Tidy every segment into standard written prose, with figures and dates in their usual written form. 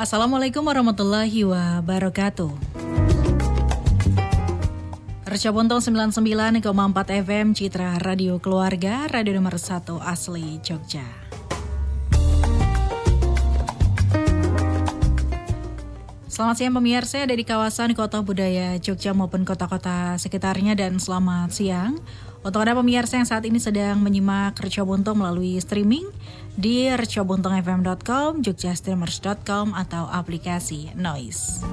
Assalamualaikum warahmatullahi wabarakatuh. Reca Bontong 99,4 FM Citra Radio Keluarga, radio nomor 1 asli Jogja. Selamat siang pemirsa, ada di kawasan Kota Budaya Jogja maupun kota-kota sekitarnya, dan selamat siang untuk Anda pemirsa yang saat ini sedang menyimak Reca Bontong melalui streaming di recabontongfm.com, jogjastreamers.com atau aplikasi Noise.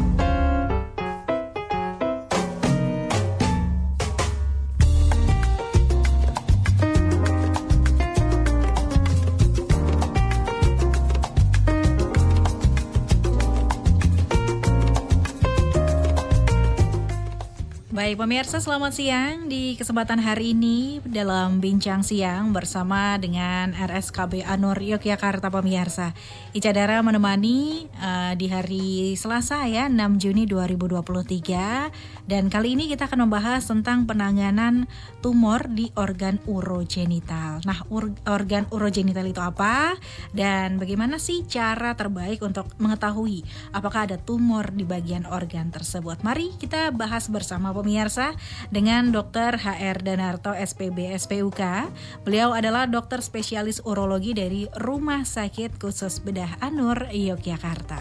Baik pemirsa, selamat siang. Di kesempatan hari ini dalam Bincang Siang bersama dengan RSKB Anur Yogyakarta pemirsa, Ica Dara menemani di hari Selasa ya, 6 Juni 2023. Dan kali ini kita akan membahas tentang penanganan tumor di organ urogenital. Nah, organ urogenital itu apa? Dan bagaimana sih cara terbaik untuk mengetahui apakah ada tumor di bagian organ tersebut? Mari kita bahas bersama pemirsa dengan Dr. HR Danarto SPB SPUK. Beliau adalah dokter spesialis urologi dari Rumah Sakit Khusus Bedah Anur Yogyakarta.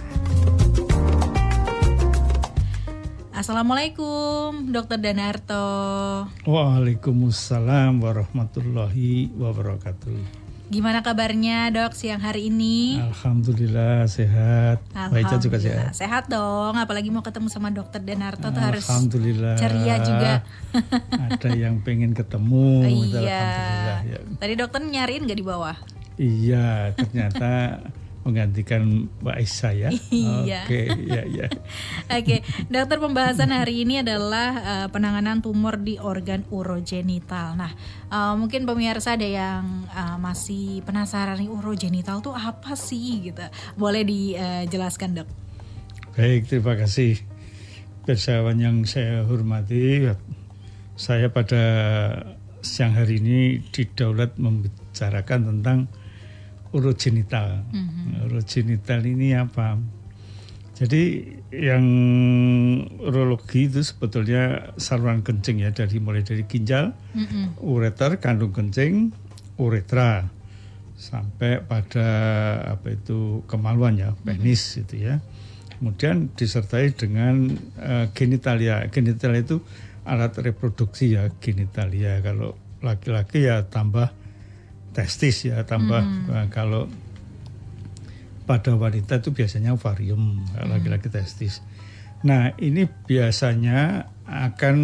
Assalamualaikum Dr. Danarto. Waalaikumsalam warahmatullahi wabarakatuh. Gimana kabarnya dok siang hari ini? Alhamdulillah sehat. Baiknya juga sehat. Sehat dong, apalagi mau ketemu sama Dokter Danarto tuh harus ceria juga. Ada yang pengen ketemu. Iya. Ya. Tadi dokter nyariin nggak di bawah? Iya, ternyata menggantikan Mbak Isa ya. Iya. Oke, ya. Oke, dokter, pembahasan hari ini adalah penanganan tumor di organ urogenital. Nah, mungkin pemirsa ada yang masih penasaran nih, urogenital tuh apa sih gitu. Boleh dijelaskan, Dok? Baik, terima kasih. Persawan yang saya hormati, saya pada siang hari ini didaulat membicarakan tentang urogenital. Urogenital ini apa? Jadi yang urologi itu sebetulnya saluran kencing ya, mulai dari ginjal, ureter, kandung kencing, uretra, sampai pada kemaluan ya, penis itu ya. Kemudian disertai dengan genitalia. Genitalia itu alat reproduksi ya, genitalia. Kalau laki-laki ya tambah testis ya, tambah kalau pada wanita itu biasanya ovarium, laki-laki testis. Nah, ini biasanya akan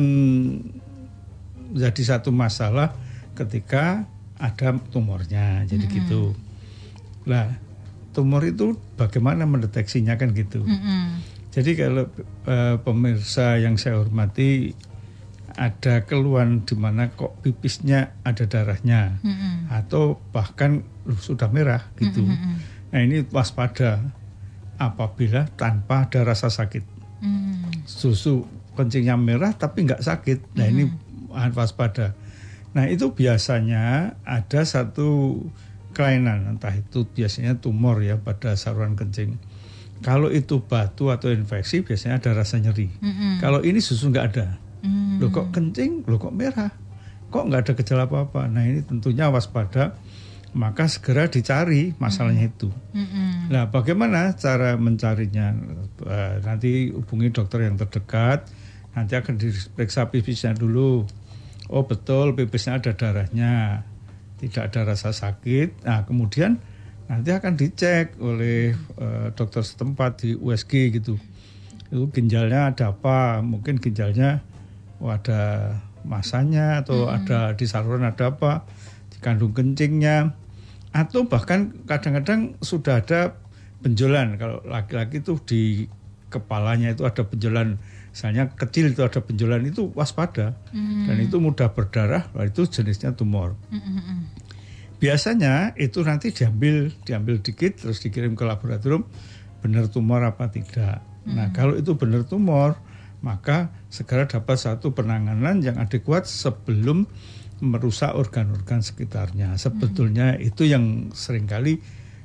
jadi satu masalah ketika ada tumornya, jadi gitu. Nah, tumor itu bagaimana mendeteksinya kan gitu. Jadi kalau pemirsa yang saya hormati, ada keluhan di mana kok pipisnya ada darahnya, atau bahkan sudah merah gitu. Nah, ini waspada apabila tanpa ada rasa sakit. Susu kencingnya merah tapi nggak sakit. Nah, ini waspada. Nah, itu biasanya ada satu kelainan, entah itu biasanya tumor ya pada saluran kencing. Kalau itu batu atau infeksi biasanya ada rasa nyeri. Kalau ini susu nggak ada. Loh kok kencing, loh kok merah, kok nggak ada gejala apa-apa. Nah, ini tentunya waspada, maka segera dicari masalahnya itu. Nah, bagaimana cara mencarinya? Nanti hubungi dokter yang terdekat, nanti akan diperiksa pipisnya dulu. Oh betul, pipisnya ada darahnya, tidak ada rasa sakit. Nah, kemudian nanti akan dicek oleh dokter setempat di USG gitu. Itu ginjalnya ada apa? Mungkin ginjalnya ada masanya, atau ada di saluran ada apa, di kandung kencingnya, atau bahkan kadang-kadang sudah ada benjolan. Kalau laki-laki itu di kepalanya itu ada benjolan, misalnya kecil itu ada benjolan, itu waspada. Dan itu mudah berdarah, itu jenisnya tumor. Biasanya itu nanti diambil dikit terus dikirim ke laboratorium, benar tumor apa tidak. Nah, kalau itu benar tumor, maka segera dapat satu penanganan yang adekuat sebelum merusak organ-organ sekitarnya. Sebetulnya itu yang seringkali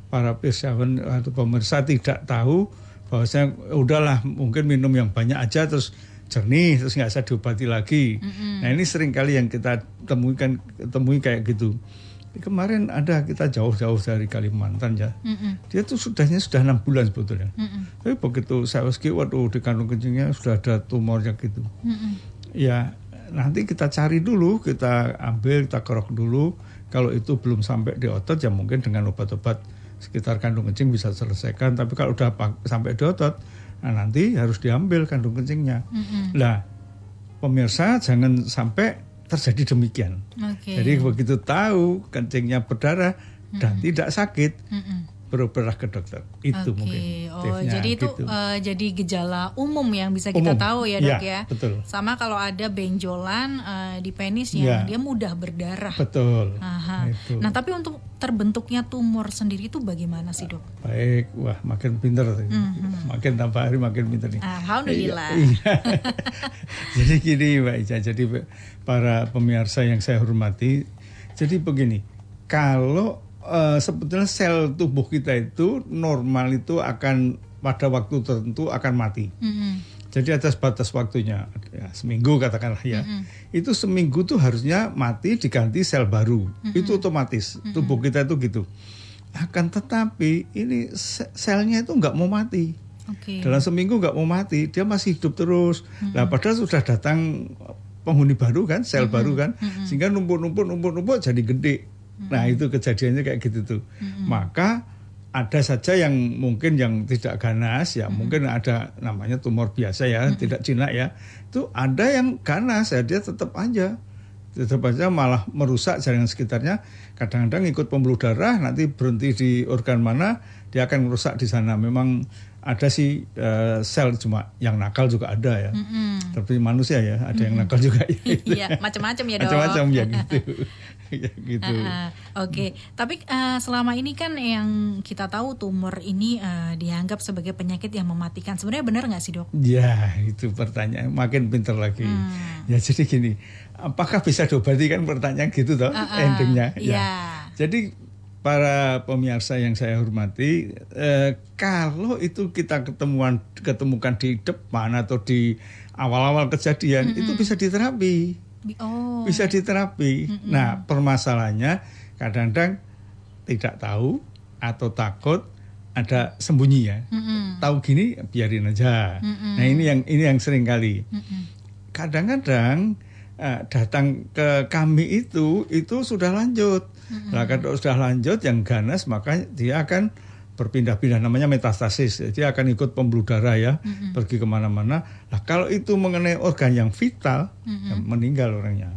para pirsawan atau pemirsa tidak tahu bahwasanya udahlah mungkin minum yang banyak aja terus jernih terus nggak usah diobati lagi. Nah ini sering kali yang kita temui kayak gitu. Kemarin ada kita jauh-jauh dari Kalimantan ya. Dia tuh sudah 6 bulan sebetulnya. Tapi begitu saya waduh di kandung kencingnya sudah ada tumornya gitu. Ya nanti kita cari dulu, kita ambil, kita kerok dulu. Kalau itu belum sampai di otot ya mungkin dengan obat-obat sekitar kandung kencing bisa selesaikan. Tapi kalau udah sampai di otot, nah nanti harus diambil kandung kencingnya. Nah pemirsa jangan sampai terjadi demikian. Jadi begitu tahu kencingnya berdarah dan tidak sakit, berobatlah ke dokter. Itu mungkin. Oh, jadi itu gitu. Jadi gejala yang bisa kita tahu ya dok ya. Betul. Sama kalau ada benjolan di penis yang dia mudah berdarah. Betul. Itu. Nah tapi untuk terbentuknya tumor sendiri itu bagaimana sih dok? Baik, wah makin pinter, makin tambah hari makin pinter nih. Alhamdulillah. Jadi gini Mbak Ica, jadi para pemirsa yang saya hormati, jadi begini, kalau sebetulnya sel tubuh kita itu normal itu akan pada waktu tertentu akan mati. Jadi ada batas waktunya, ya, seminggu katakanlah ya. Itu seminggu tuh harusnya mati diganti sel baru. Itu otomatis tubuh kita itu gitu. Akan tetapi ini selnya itu nggak mau mati. Dalam seminggu nggak mau mati, dia masih hidup terus. Nah padahal sudah datang penghuni baru kan, sel baru kan, sehingga numpuk jadi gede. Nah itu kejadiannya kayak gitu tuh. Maka ada saja yang mungkin yang tidak ganas ya, mungkin ada namanya tumor biasa ya, tidak jinak ya. Itu ada yang ganas ya, dia tetap aja malah merusak jaringan sekitarnya. Kadang-kadang ikut pembuluh darah, nanti berhenti di organ mana, dia akan merusak di sana. Memang ada sih sel, cuma yang nakal juga ada ya. Tapi manusia ya, ada yang nakal juga ya. Iya, macam-macam ya dok. Macam-macam ya gitu. Ya, gitu. Tapi selama ini kan yang kita tahu tumor ini dianggap sebagai penyakit yang mematikan. Sebenarnya benar nggak sih dok? Ya itu pertanyaan makin pintar lagi. Ya jadi gini, apakah bisa diobati kan pertanyaan gitu toh endingnya. Ya. Jadi para pemirsa yang saya hormati, kalau itu kita ketemukan di depan atau di awal-awal kejadian itu bisa diterapi. Bisa diterapi. Nah permasalahannya kadang-kadang tidak tahu atau takut, ada sembunyi ya. Tahu gini biarin aja. Nah ini yang sering kali. Kadang-kadang datang ke kami itu sudah lanjut. Nah kalau sudah lanjut yang ganas maka dia akan berpindah-pindah, namanya metastasis. Dia akan ikut pembuluh darah ya, pergi kemana-mana. Nah kalau itu mengenai organ yang vital, ya meninggal orangnya.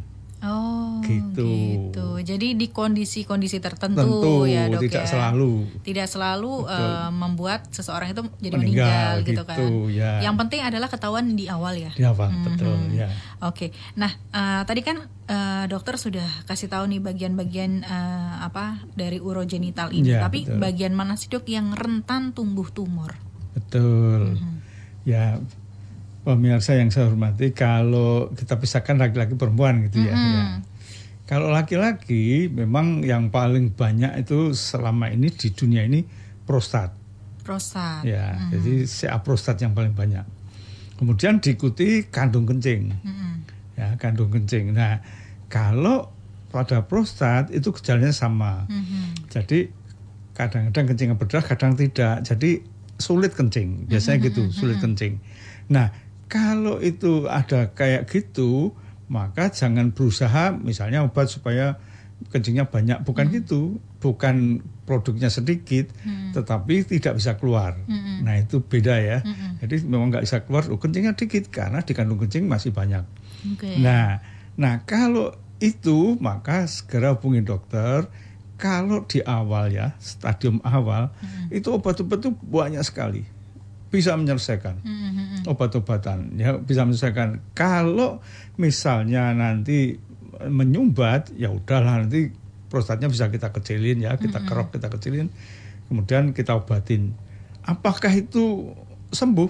Gitu. Jadi di kondisi-kondisi tertentu ya dok tidak ya. Tidak selalu membuat seseorang itu jadi meninggal gitu kan. Ya. Yang penting adalah ketahuan di awal ya. Di awal, betul ya. Oke. Nah tadi kan dokter sudah kasih tahu nih bagian-bagian dari urogenital ini. Ya, tapi betul. Bagian mana sih dok yang rentan tumbuh tumor? Betul. Ya. Pemirsa yang saya hormati, kalau kita pisahkan laki-laki perempuan gitu ya. Kalau laki-laki memang yang paling banyak itu selama ini di dunia ini prostat. Ya, jadi CA prostat yang paling banyak. Kemudian diikuti kandung kencing. Ya, kandung kencing. Nah, kalau pada prostat itu gejalanya sama. Jadi kadang-kadang kencingnya berdarah, kadang tidak. Jadi sulit kencing. Biasanya gitu, sulit kencing. Nah, kalau itu ada kayak gitu, maka jangan berusaha misalnya obat supaya kencingnya banyak. Bukan gitu, bukan produknya sedikit, tetapi tidak bisa keluar. Nah itu beda ya. Jadi memang nggak bisa keluar, kencingnya dikit karena di kandung kencing masih banyak. Nah kalau itu maka segera hubungi dokter. Kalau di awal ya, stadium awal, itu obat-obat itu banyak sekali. Bisa menyelesaikan obat-obatan ya, bisa menyelesaikan. Kalau misalnya nanti menyumbat ya udahlah, nanti prostatnya bisa kita kecilin ya, kita kerok, kita kecilin, kemudian kita obatin. Apakah itu sembuh?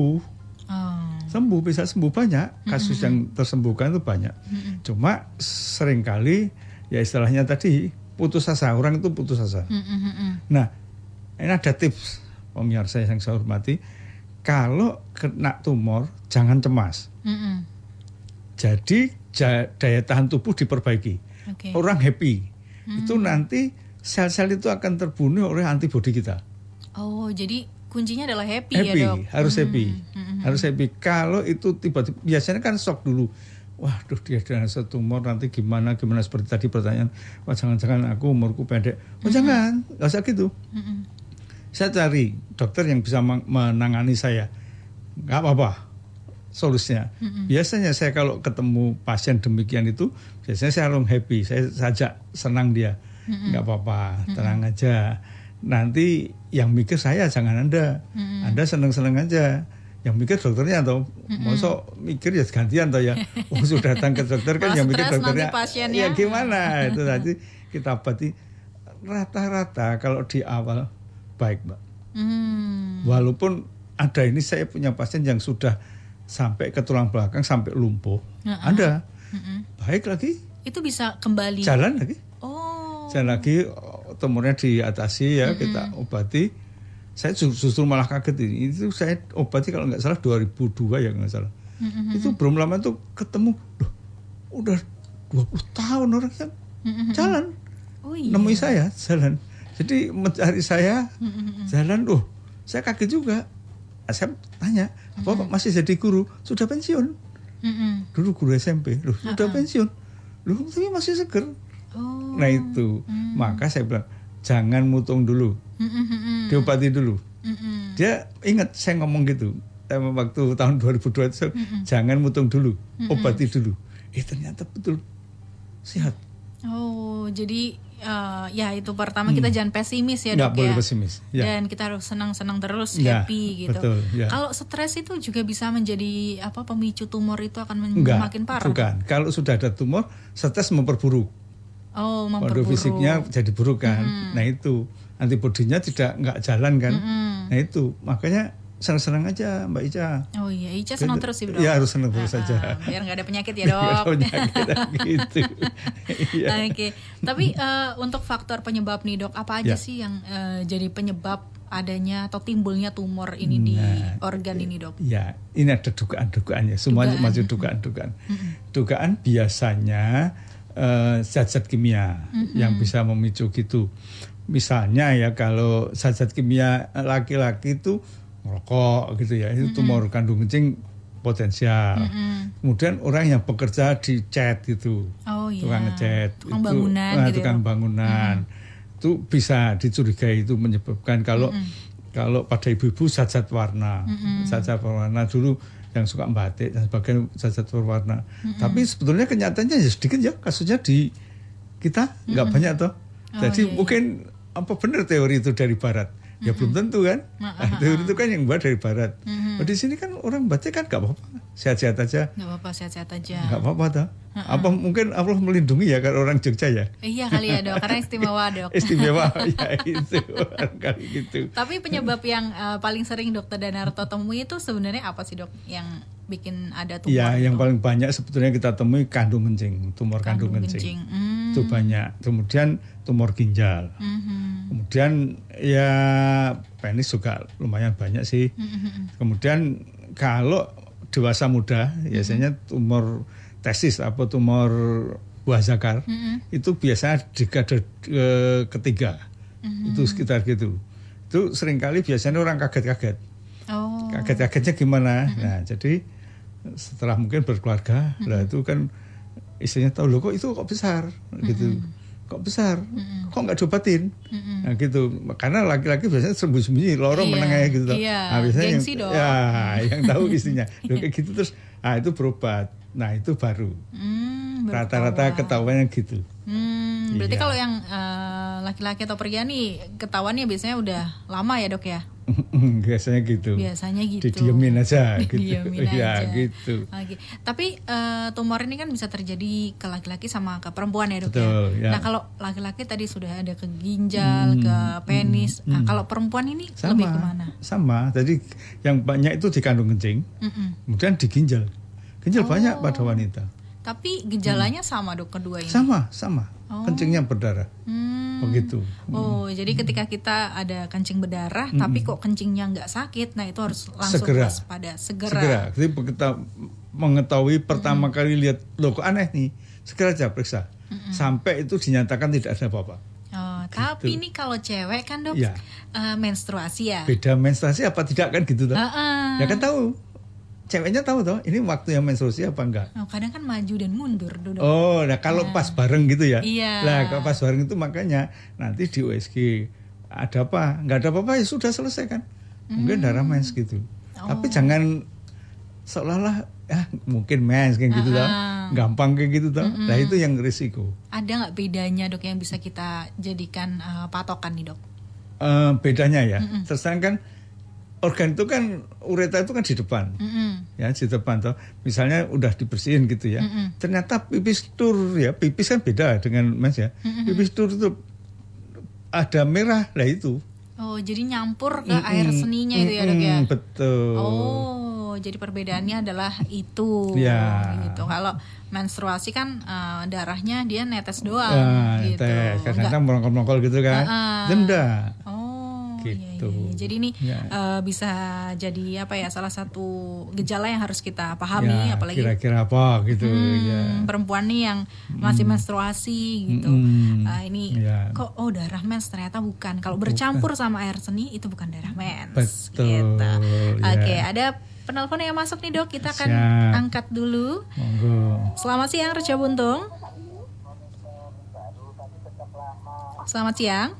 Sembuh, bisa sembuh, banyak kasus yang tersembuhkan itu banyak. Cuma seringkali ya istilahnya tadi putus asa, orang itu putus asa. Nah ini ada tips pemirsa yang saya hormati. Kalau kena tumor jangan cemas. Jadi daya tahan tubuh diperbaiki. Orang happy. Itu nanti sel-sel itu akan terbunuh oleh antibodi kita. Oh, jadi kuncinya adalah happy ya, Dok? Harus happy. Harus happy. Kalau itu tiba-tiba biasanya kan shock dulu. Waduh, dia ada tumor, nanti gimana seperti tadi pertanyaan. Wah, jangan-jangan aku umurku pendek. Oh, jangan, nggak usah gitu. Saya cari dokter yang bisa menangani saya. Nggak apa-apa solusinya. Biasanya saya kalau ketemu pasien demikian itu, biasanya saya langsung happy. Saya sajak senang dia. Nggak apa-apa, tenang aja. Nanti yang mikir saya, jangan Anda. Anda senang-senang aja. Yang mikir dokternya atau mosok mikir ya gantian atau ya. Oh, sudah datang ke dokter kan yang mikir dokternya. Ya gimana? Itu tadi kita obati rata-rata kalau di awal baik, Mbak. Walaupun ada ini saya punya pasien yang sudah sampai ke tulang belakang sampai lumpuh. Ada. Baik lagi. Itu bisa kembali. Jalan lagi. Oh. Jalan lagi, tumornya diatasi ya, kita obati. Saya justru malah kaget ini. Itu saya obati kalau nggak salah 2002 ya nggak salah. Itu belum lama tuh ketemu. Loh, udah 20 tahun orangnya jalan. Oh, iya. Nemui saya jalan. Jadi mencari saya jalan. Loh, saya kaget juga. Saya tanya, Bapak masih jadi guru? Sudah pensiun. Dulu guru SMP. Loh, sudah pensiun. Loh, tapi masih seger. Oh. Nah itu, maka saya bilang jangan mutung dulu, diobati dulu. Dia ingat saya ngomong gitu waktu tahun 2002 itu, jangan mutung dulu, obati dulu. Ternyata betul sehat. Oh, jadi ya itu pertama kita jangan pesimis ya, Dok. Nggak boleh pesimis. Ya. Dan kita harus senang-senang terus, happy gitu. Betul, ya. Kalau stres itu juga bisa menjadi pemicu tumor itu akan makin parah. Bukan. Kalau sudah ada tumor, stres memperburuk. Oh, memperburuk. Kondisi fisiknya jadi buruk kan. Nah itu antibodinya nggak jalan kan. Nah itu makanya senang-senang aja Mbak Ica. Oh iya, Ica senang terus sih, Dok. Iya, harus senang terus saja. Biar nggak ada penyakit ya, Dok. Gitu. Oke. Tapi untuk faktor penyebab nih, Dok, apa aja sih yang jadi penyebab adanya atau timbulnya tumor ini di organ ini, Dok? Ya, ini ada dugaan-dugaannya. Semuanya masih dugaan-dugaan. Dugaan biasanya zat-zat kimia yang bisa memicu gitu. Misalnya ya kalau zat-zat kimia laki-laki itu merokok gitu ya, itu tumor kandung kencing potensial. Kemudian orang yang bekerja di cat gitu, tukang ngecat, tukang bangunan, gitu tukang bangunan, itu bisa dicurigai itu menyebabkan kalau pada ibu-ibu zat-zat warna, zat-zat warna dulu yang suka batik dan sebagainya, zat-zat berwarna. Tapi sebetulnya kenyataannya ya sedikit ya, kasusnya di kita nggak banyak toh. Jadi mungkin apa benar teori itu dari barat? Ya belum tentu kan. Teori itu kan yang buat dari barat. Di sini kan orang batik kan nggak apa-apa, sehat-sehat aja. Nggak apa-apa, sehat-sehat aja. Nggak apa-apa toh. Apa mungkin Allah melindungi ya kalau orang Jogja ya? Iya kali ya, Dok, karena istimewa, Dok. Istimewa ya itu kali gitu. Tapi penyebab yang paling sering Dokter Danarto temui itu sebenarnya apa sih, Dok, yang bikin ada tumor? Ya, yang paling banyak sebetulnya kita temui kandung kencing, tumor kandung kencing. Itu banyak. Kemudian tumor ginjal. Kemudian ya penis juga lumayan banyak sih. Kemudian kalau dewasa muda biasanya tumor testis atau tumor buah zakar itu biasanya dekade ketiga. Itu sekitar gitu. Itu seringkali biasanya orang kaget-kaget. Kaget-kagetnya gimana? Nah, jadi setelah mungkin berkeluarga, lah itu kan istrinya tahu, loh kok itu kok besar gitu. Kok besar? Kok nggak diobatin? Nah gitu. Karena laki-laki biasanya sembunyi-sembunyi, lorong menengah gitu. Nah, biasanya gengsi dong. Yang tahu istrinya. Loh kayak gitu terus, itu berobat. Nah itu baru. Rata-rata ketahuannya gitu. Berarti kalau yang laki-laki atau pria nih ketahuannya biasanya udah lama ya, Dok ya? Biasanya gitu. Didiemin aja gitu. Aja. Gitu. Oke. Tapi tumor ini kan bisa terjadi ke laki-laki sama ke perempuan ya, Dok. Betul, ya. Nah, kalau laki-laki tadi sudah ada ke ginjal, ke penis. Nah, kalau perempuan ini lebih kemana? Sama. Jadi yang banyak itu di kandung kencing. Kemudian di ginjal. Ginjal banyak pada wanita. Tapi gejalanya sama dok kedua ini? Sama. Kencingnya berdarah. Begitu. Jadi ketika kita ada kencing berdarah, tapi kok kencingnya nggak sakit, nah itu harus langsung waspada. Segera. Jadi kita mengetahui pertama kali lihat, loh kok aneh nih, segera aja periksa. Sampai itu dinyatakan tidak ada apa-apa. Gitu. Tapi nih kalau cewek kan dok, menstruasi ya. Beda menstruasi apa tidak kan gitu toh? Ya kan tahu. Ceweknya tahu toh, ini waktu yang menstruasi apa enggak? Kadang kan maju dan mundur dok. Nah kalau pas bareng gitu ya. Iya. Nah kalau pas bareng itu makanya nanti di USG ada apa? Enggak ada apa-apa ya sudah selesai kan. Mungkin darah mens gitu. Tapi jangan seolah-olah mungkin mens kayak gitu toh. Gampang kayak gitu toh. Nah itu yang risiko. Ada nggak bedanya dok yang bisa kita jadikan patokan nih dok? Bedanya ya, terus kan organ itu kan uretra itu kan di depan, ya di depan toh. Misalnya udah dibersihin gitu ya, ternyata pipis tur ya, pipis kan beda dengan mens ya. Pipis tur itu ada merah lah itu. Jadi nyampur ke air seninya itu ya dok ya. Betul. Jadi perbedaannya adalah itu. Gitu. Kalau menstruasi kan darahnya dia netes doang gitu. Kadang-kadang merongkol-merongkol gitu kan. Denda. Gitu. Iya. Jadi ini bisa jadi salah satu gejala yang harus kita pahami, apalagi kira-kira apa gitu perempuan nih yang masih menstruasi gitu. Kok darah mens, ternyata bukan. Kalau bercampur sama air seni itu bukan darah mens. Betul. Gitu. Oke, ada penelpon yang masuk nih dok, kita akan angkat dulu. Monggo. Selamat siang Reja Buntung. Selamat siang.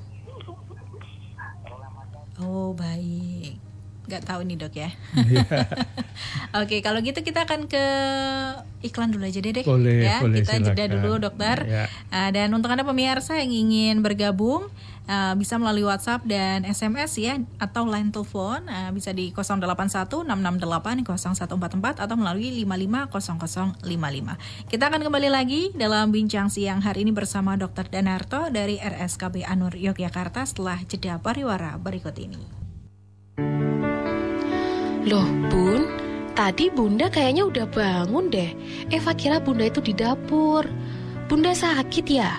Baik. Nggak tahu nih dok ya. Oke, kalau gitu kita akan ke iklan dulu aja deh. Boleh, kita silakan. jeda dulu dokter. Dan untuk Anda pemirsa yang ingin bergabung, bisa melalui WhatsApp dan SMS ya, atau line telepon bisa di 088166800144 atau melalui 550055. Kita akan kembali lagi dalam bincang siang hari ini bersama Dr. Danarto dari RSKB Anur Yogyakarta setelah jeda pariwara berikut ini. Loh Bun, tadi Bunda kayaknya udah bangun deh. Eva kira Bunda itu di dapur. Bunda sakit ya?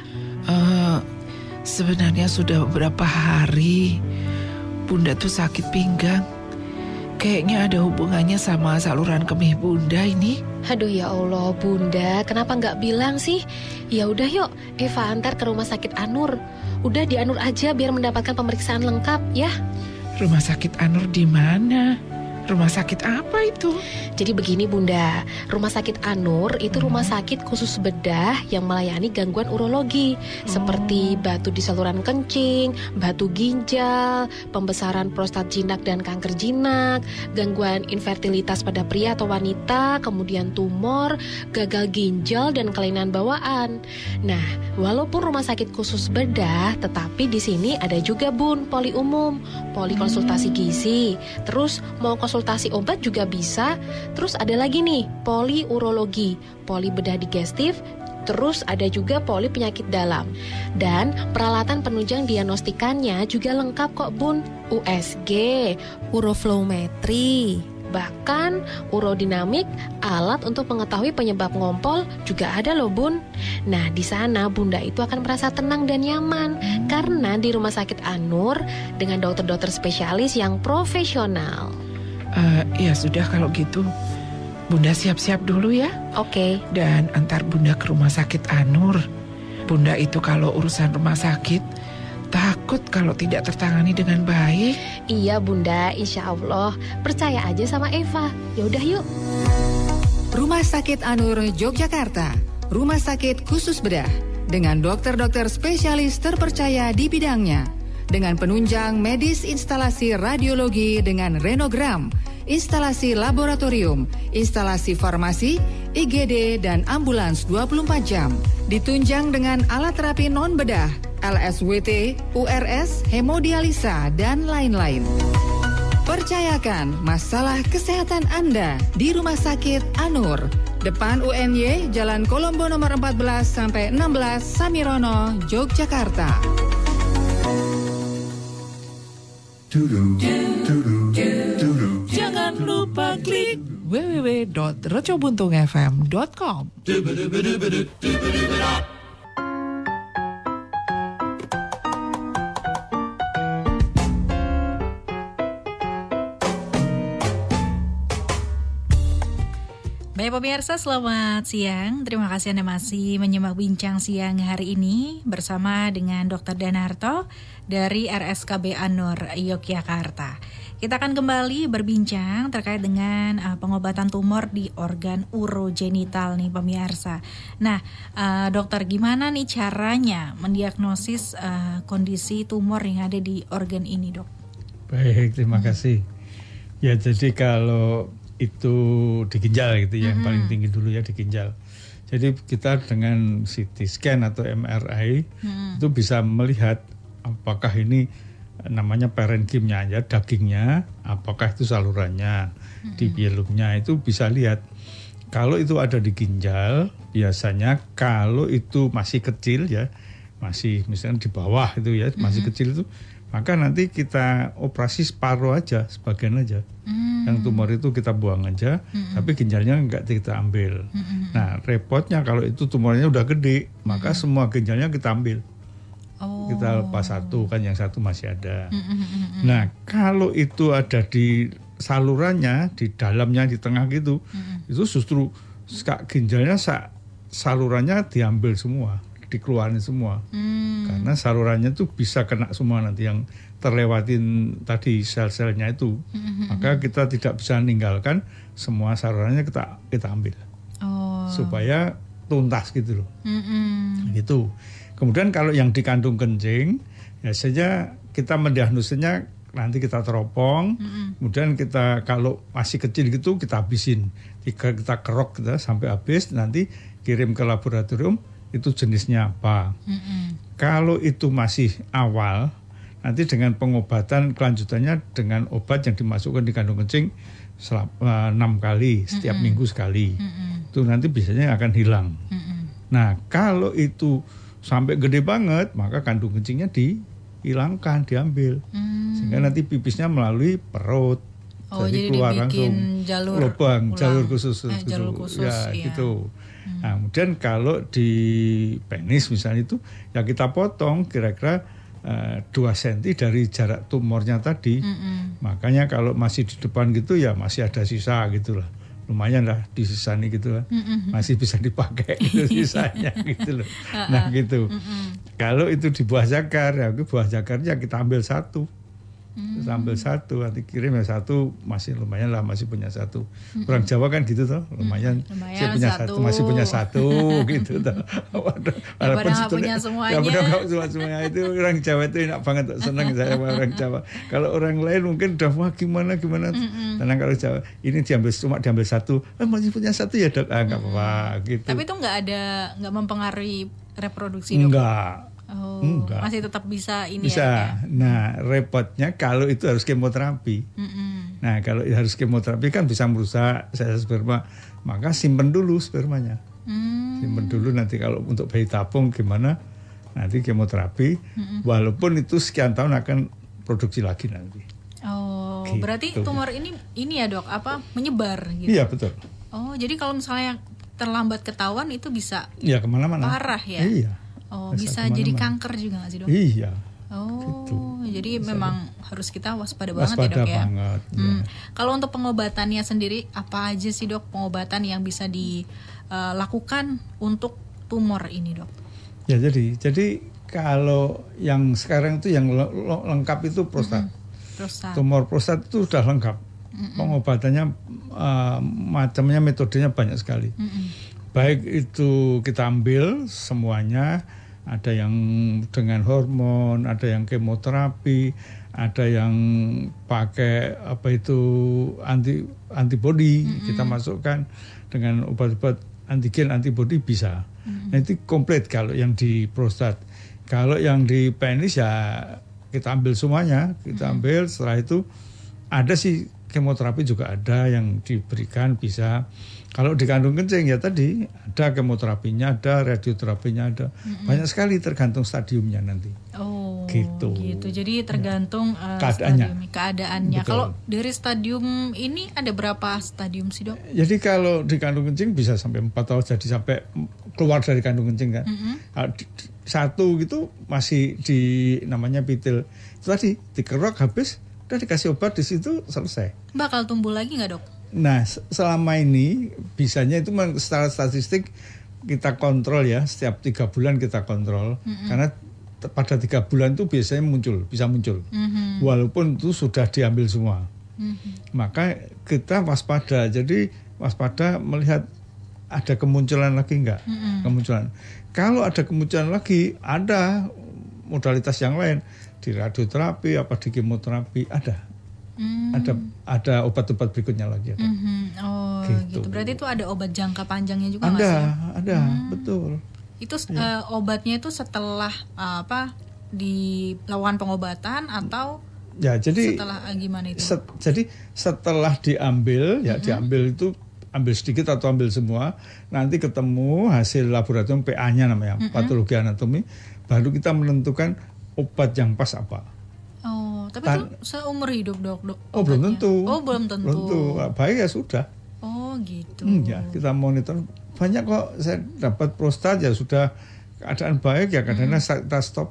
Sebenarnya sudah beberapa hari Bunda tuh sakit pinggang. Kayaknya ada hubungannya sama saluran kemih Bunda ini. Aduh ya Allah Bunda, kenapa nggak bilang sih? Ya udah yuk, Eva antar ke rumah sakit Anur. Udah di Anur aja biar mendapatkan pemeriksaan lengkap ya. Rumah sakit Anur di mana? Rumah sakit apa itu? Jadi begini Bunda, Rumah Sakit Anur itu rumah sakit khusus bedah yang melayani gangguan urologi seperti batu di saluran kencing, batu ginjal, pembesaran prostat jinak dan kanker jinak, gangguan infertilitas pada pria atau wanita, kemudian tumor, gagal ginjal dan kelainan bawaan. Nah, walaupun rumah sakit khusus bedah, tetapi di sini ada juga Bun, poli umum, poli konsultasi gizi, terus mau konsultasi obat juga bisa. Terus ada lagi nih, poli urologi, poli bedah digestif, terus ada juga poli penyakit dalam. Dan peralatan penunjang diagnostikannya juga lengkap kok Bun. USG, uroflowmetri, bahkan urodinamik, alat untuk mengetahui penyebab ngompol juga ada loh Bun. Nah di sana Bunda itu akan merasa tenang dan nyaman karena di Rumah Sakit Anur dengan dokter-dokter spesialis yang profesional. Ya sudah kalau gitu Bunda siap-siap dulu ya. Oke. Dan antar Bunda ke Rumah Sakit Anur. Bunda itu kalau urusan rumah sakit takut kalau tidak tertangani dengan baik. Iya Bunda, insya Allah. Percaya aja sama Eva. Yaudah yuk. Rumah Sakit Anur Yogyakarta, rumah sakit khusus bedah dengan dokter-dokter spesialis terpercaya di bidangnya, dengan penunjang medis instalasi radiologi dengan renogram, instalasi laboratorium, instalasi farmasi, IGD dan ambulans 24 jam. Ditunjang dengan alat terapi non-bedah, LSWT, URS, hemodialisa, dan lain-lain. Percayakan masalah kesehatan Anda di Rumah Sakit Anur. Depan UNY, Jalan Kolombo nomor 14 sampai 16, Samirono, Yogyakarta. Jangan lupa klik www.recobuntungfm.com. Baik pemirsa, selamat siang. Terima kasih Anda masih menyimak bincang siang hari ini bersama dengan Dr. Danarto dari RSKB Anur Yogyakarta. Kita akan kembali berbincang terkait dengan pengobatan tumor di organ urogenital nih pemirsa. Nah, dokter, gimana nih caranya mendiagnosis kondisi tumor yang ada di organ ini, dok? Baik, terima kasih. Ya, jadi kalau itu di ginjal gitu ya, yang paling tinggi dulu ya di ginjal. Jadi kita dengan CT scan atau MRI itu bisa melihat apakah ini namanya parenkimnya ya, dagingnya, apakah itu salurannya, di bielumnya itu bisa lihat. Kalau itu ada di ginjal, biasanya kalau itu masih kecil ya, masih misalnya di bawah itu ya, masih kecil itu, maka nanti kita operasi separuh aja, sebagian aja. Yang tumor itu kita buang aja, tapi ginjalnya enggak kita ambil. Nah, repotnya kalau itu tumornya udah gede, maka semua ginjalnya kita ambil. Kita lepas satu, kan yang satu masih ada. Nah, kalau itu ada di salurannya, di dalamnya, di tengah gitu, itu justru ginjalnya salurannya diambil semua, dikeluarin semua. Karena salurannya tuh bisa kena semua nanti yang terlewatin tadi sel-selnya itu. Maka kita tidak bisa meninggalkan semua salurannya kita ambil. Supaya tuntas gitu loh. Gitu. Kemudian kalau yang di kandung kencing, biasanya kita mendiagnosisnya nanti kita teropong, kemudian kita kalau masih kecil gitu kita habisin. Kita kerok kita sampai habis, nanti kirim ke laboratorium itu jenisnya apa. Kalau itu masih awal, nanti dengan pengobatan kelanjutannya dengan obat yang dimasukkan di kandung kencing 6 kali, setiap minggu sekali. Itu nanti biasanya akan hilang. Nah, kalau itu sampai gede banget, maka kandung kencingnya dihilangkan, diambil. Sehingga nanti pipisnya melalui perut. Jadi keluar langsung lubang, jalur khusus. Jalur khusus, ya, iya. gitu. Nah, kemudian kalau di penis misalnya itu, ya kita potong kira-kira 2 cm dari jarak tumornya tadi. Makanya kalau masih di depan gitu ya masih ada sisa gitu lah. Lumayan lah disisani gitu lah. Masih bisa dipakai gitu sisanya gitu loh. Nah gitu. Kalau itu di buah zakar, ya buah zakarnya kita ambil 1. Terus ambil 1, nanti kirim yang 1, masih lumayan lah, masih punya 1. Orang Jawa kan gitu toh, lumayan saya punya 1, masih punya 1 gitu toh. Walaupun nggak punya semuanya. Semuanya itu orang Jawa itu enak banget, senang saya sama orang Jawa. Kalau orang lain mungkin udah wah gimana. Tenang, kalau Jawa ini cuma diambil 1, masih punya 1 ya dok, nggak apa-apa gitu. Tapi itu nggak mempengaruhi reproduksi dok? Enggak. Masih tetap bisa ini bisa. Ya? Nah, repotnya kalau itu harus kemoterapi. Nah, kalau harus kemoterapi kan bisa merusak sel sperma. Maka simpen dulu spermanya. Simpen dulu, nanti kalau untuk bayi tabung gimana? Nanti kemoterapi. Walaupun itu sekian tahun akan produksi lagi nanti. Gitu. Berarti tumor ini ya dok, menyebar gitu? Iya, betul. Jadi kalau misalnya terlambat ketahuan itu bisa kemana-mana. Parah ya? Iya. Bisa jadi kanker juga nggak sih dok? Iya. Gitu. Jadi memang harus kita waspada banget ya dok ya. Banget, ya. Kalau untuk pengobatannya sendiri apa aja sih dok pengobatan yang bisa dilakukan untuk tumor ini dok? Ya jadi kalau yang sekarang itu yang lengkap itu prostat. Tumor prostat itu sudah lengkap. Pengobatannya macamnya, metodenya banyak sekali. Baik itu kita ambil semuanya, ada yang dengan hormon, ada yang kemoterapi, ada yang pakai antibody, kita masukkan dengan obat-obat antigen antibody bisa. Nah itu komplit kalau yang di prostat. Kalau yang di penis ya kita ambil semuanya, kita ambil, setelah itu ada sih kemoterapi juga ada yang diberikan bisa. Kalau di kandung kencing ya tadi ada kemoterapinya, ada radioterapinya, ada banyak sekali tergantung stadiumnya nanti. gitu. Jadi tergantung keadaannya. Betul. Kalau dari stadium ini ada berapa stadium sih, Dok? Jadi kalau di kandung kencing bisa sampai 4 tahun, jadi sampai keluar dari kandung kencing kan. Satu gitu masih di namanya pitil. Itu tadi dikerok habis, udah dikasih obat di situ selesai. Bakal tumbuh lagi nggak, Dok? Nah, selama ini bisanya itu secara statistik kita kontrol ya, setiap 3 bulan kita kontrol. Karena pada 3 bulan itu biasanya bisa muncul. Walaupun itu sudah diambil semua. Maka kita waspada. Jadi waspada melihat ada kemunculan lagi enggak? Kemunculan. Kalau ada kemunculan lagi, ada modalitas yang lain di radioterapi, apa di kemoterapi, ada. Ada obat-obat berikutnya lagi. Oh, gitu. Berarti itu ada obat jangka panjangnya juga nggak sih? Ada, betul. Itu obatnya itu setelah dilakukan pengobatan atau jadi setelah gimana itu? Jadi setelah diambil, diambil itu ambil sedikit atau ambil semua, nanti ketemu hasil laboratorium PA-nya namanya, patologi anatomi, baru kita menentukan obat yang pas apa. Oh, tapi itu seumur hidup, Dok? Oh, belum tentu. Oh, belum tentu. Baik ya sudah. Oh, gitu. Ya, kita monitor. Banyak kok saya dapat prostat ya sudah keadaan baik ya, kadang-kadang kita stop.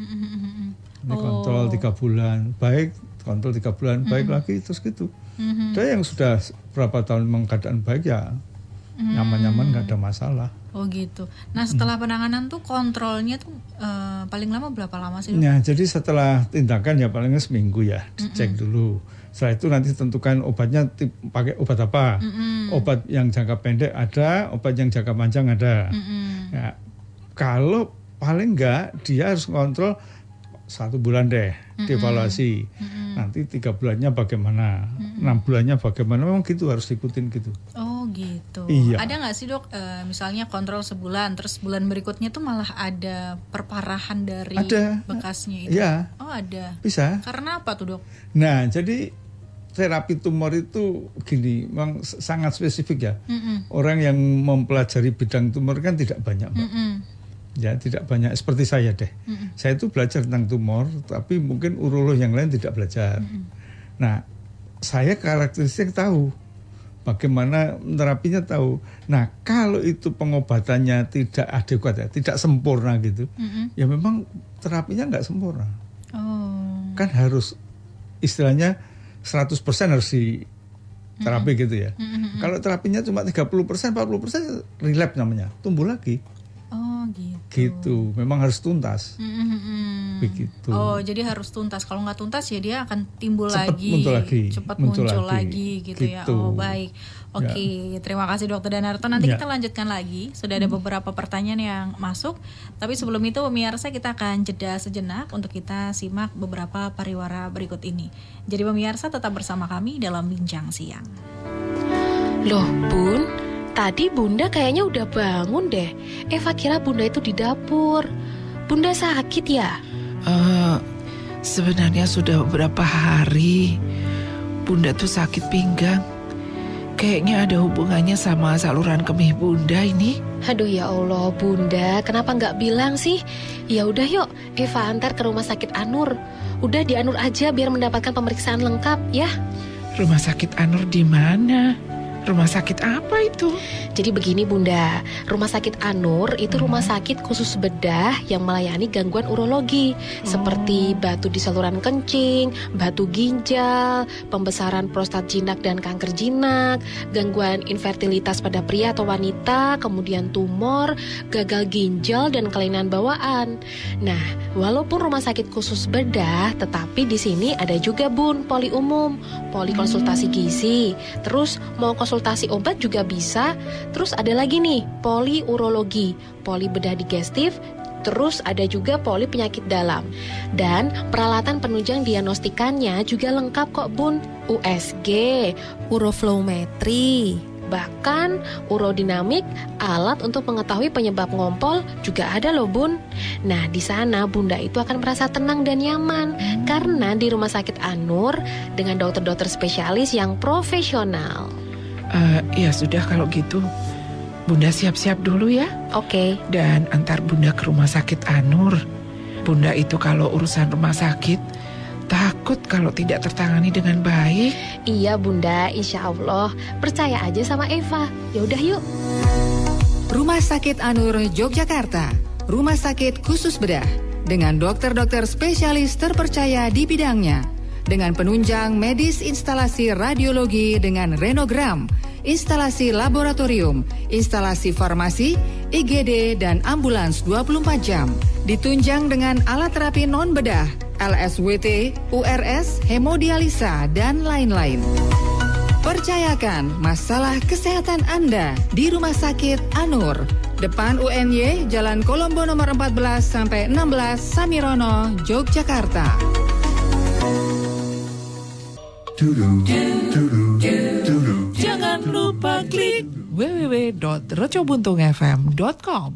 Ini kontrol 3 bulan, baik, kontrol 3 bulan, baik lagi, terus gitu. Ada yang sudah berapa tahun memang keadaan baik ya, nyaman-nyaman nggak ada masalah. Oh gitu. Nah setelah penanganan tuh kontrolnya tuh paling lama berapa lama sih, Dok? Ya, jadi setelah tindakan ya palingnya seminggu ya, dicek dulu. Setelah itu nanti tentukan obatnya pakai obat apa. Obat yang jangka pendek ada, obat yang jangka panjang ada. Ya, kalau paling enggak dia harus kontrol 1 bulan deh, dievaluasi. Nanti 3 bulannya bagaimana, 6 bulannya bagaimana, memang gitu harus diikutin gitu. Oh gitu. Iya. Ada nggak sih, Dok, misalnya kontrol sebulan, terus bulan berikutnya tuh malah ada perparahan dari bekasnya itu? Iya. Oh ada. Bisa. Karena apa tuh, Dok? Nah jadi terapi tumor itu gini, memang sangat spesifik ya. Orang yang mempelajari bidang tumor kan tidak banyak, Mbak. Ya tidak banyak seperti saya deh. Saya itu belajar tentang tumor, tapi mungkin urolog yang lain tidak belajar. Nah, saya karakteristik tahu, bagaimana terapinya tahu. Nah, kalau itu pengobatannya tidak adekuat ya, tidak sempurna gitu, ya memang terapinya nggak sempurna. Kan harus istilahnya 100% harus di terapi gitu ya. Kalau terapinya cuma 30%, 40% relapse namanya, tumbuh lagi. Oh gitu. Memang harus tuntas. Begitu. Oh, jadi harus tuntas. Kalau nggak tuntas ya dia akan timbul cepat lagi. Cepat muncul lagi gitu ya. Oh, baik. Oke, terima kasih Dokter Danarto. Nanti kita lanjutkan lagi. Sudah ada beberapa pertanyaan yang masuk. Tapi sebelum itu pemirsa, kita akan jeda sejenak untuk kita simak beberapa pariwara berikut ini. Jadi pemirsa tetap bersama kami dalam Bincang Siang. Loh, Bun, tadi Bunda kayaknya udah bangun deh. Eva kira Bunda itu di dapur. Bunda sakit ya? Sebenarnya sudah beberapa hari Bunda tuh sakit pinggang. Kayaknya ada hubungannya sama saluran kemih Bunda ini. Aduh ya Allah, Bunda, kenapa nggak bilang sih? Ya udah yuk, Eva antar ke rumah sakit Anur. Udah di Anur aja biar mendapatkan pemeriksaan lengkap ya. Rumah sakit Anur di mana? Rumah sakit apa itu? Jadi begini Bunda, Rumah Sakit Anur itu rumah sakit khusus bedah yang melayani gangguan urologi seperti batu di saluran kencing, batu ginjal, pembesaran prostat jinak dan kanker jinak, gangguan infertilitas pada pria atau wanita, kemudian tumor, gagal ginjal dan kelainan bawaan. Nah, walaupun rumah sakit khusus bedah, tetapi di sini ada juga Bun, poli umum, poli konsultasi gizi, terus mau konsultasi obat juga bisa. Terus ada lagi nih, poli urologi, poli bedah digestif, terus ada juga poli penyakit dalam. Dan peralatan penunjang diagnostikannya juga lengkap kok Bun. USG, uroflowmetri, bahkan urodinamik, alat untuk mengetahui penyebab ngompol juga ada loh Bun. Nah di sana Bunda itu akan merasa tenang dan nyaman karena di Rumah Sakit Anur dengan dokter-dokter spesialis yang profesional. Ya sudah kalau gitu Bunda siap-siap dulu ya. Oke. Dan antar Bunda ke Rumah Sakit Anur. Bunda itu kalau urusan rumah sakit takut kalau tidak tertangani dengan baik. Iya Bunda, insya Allah. Percaya aja sama Eva. Yaudah yuk. Rumah Sakit Anur Yogyakarta, rumah sakit khusus bedah dengan dokter-dokter spesialis terpercaya di bidangnya, dengan penunjang medis instalasi radiologi dengan renogram, instalasi laboratorium, instalasi farmasi, IGD dan ambulans 24 jam, ditunjang dengan alat terapi non-bedah, LSWT, URS, hemodialisa, dan lain-lain. Percayakan masalah kesehatan Anda di Rumah Sakit Anur, depan UNY, Jalan Kolombo nomor 14 sampai 16, Samirono, Yogyakarta. Jangan lupa klik www.rocobuntungfm.com.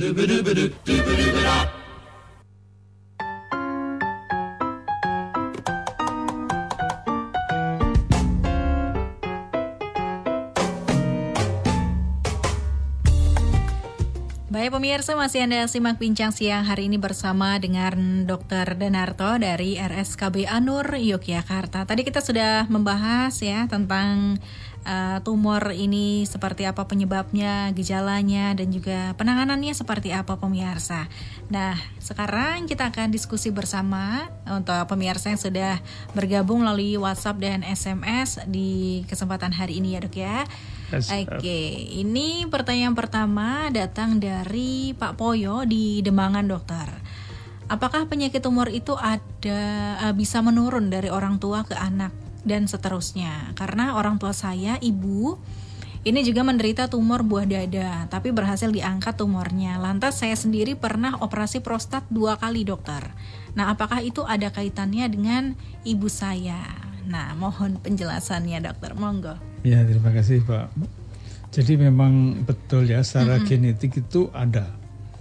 Baik pemirsa, masih Anda simak Bincang Siang hari ini bersama dengan Dr. Danarto dari RSKB Anur Yogyakarta. Tadi kita sudah membahas ya tentang tumor ini seperti apa penyebabnya, gejalanya, dan juga penanganannya seperti apa pemirsa. Nah, sekarang kita akan diskusi bersama untuk pemirsa yang sudah bergabung melalui WhatsApp dan SMS di kesempatan hari ini ya dok ya. Oke, ini pertanyaan pertama datang dari Pak Poyo di Demangan dokter. Apakah penyakit tumor itu bisa menurun dari orang tua ke anak dan seterusnya? Karena orang tua saya, ibu, ini juga menderita tumor buah dada, tapi berhasil diangkat tumornya. Lantas saya sendiri pernah operasi prostat 2 kali dokter. Nah, apakah itu ada kaitannya dengan ibu saya? Nah, mohon penjelasannya dokter, monggo. Ya, terima kasih Pak. Jadi memang betul ya, secara genetik itu ada